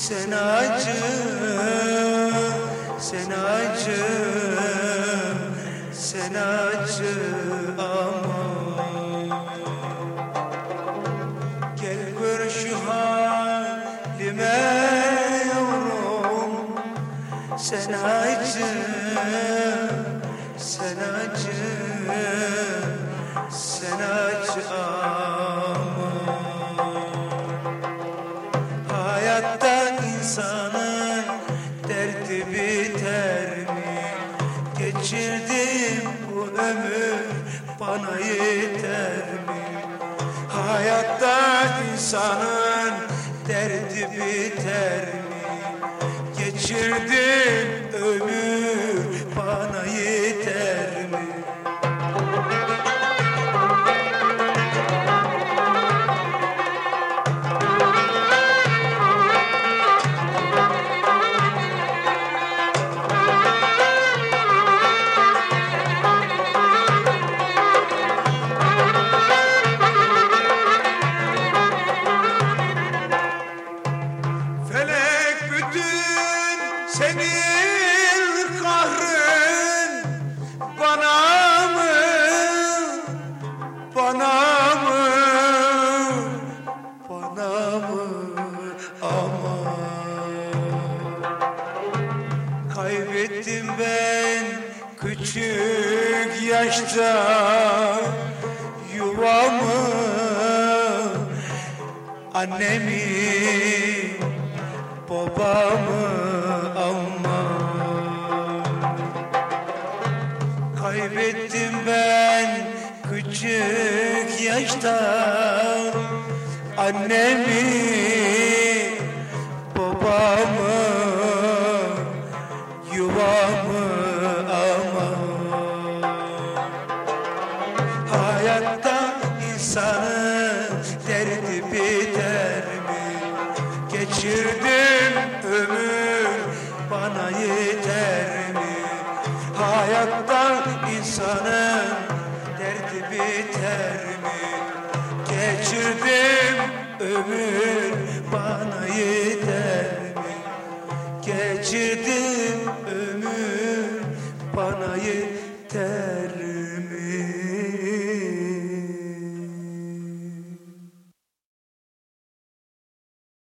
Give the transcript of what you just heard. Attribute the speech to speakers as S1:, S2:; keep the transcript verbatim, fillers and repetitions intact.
S1: Sen acı, sen acı, sen acı ama gel gör şu halime yavrum. Sen acı, sen acı, sen acı ama hayatta insanın derdi biter mi? Geçirdim bu ömür bana yeter mi? Hayatta insanın derdi biter mi? Geçirdim ömür bana yeter mi? Senin kahrın bana mı, bana mı, bana mı ama kaybettim ben küçük yaşta yuvamı, annemi, babamı ama kaybettim ben küçük yaşta annemi, babamı, yuvamı ama hayatta insanın derdi biter mi? Geçirdim ömür bana yeter mi? Hayatta insanın derdi biter mi? Geçirdim ömür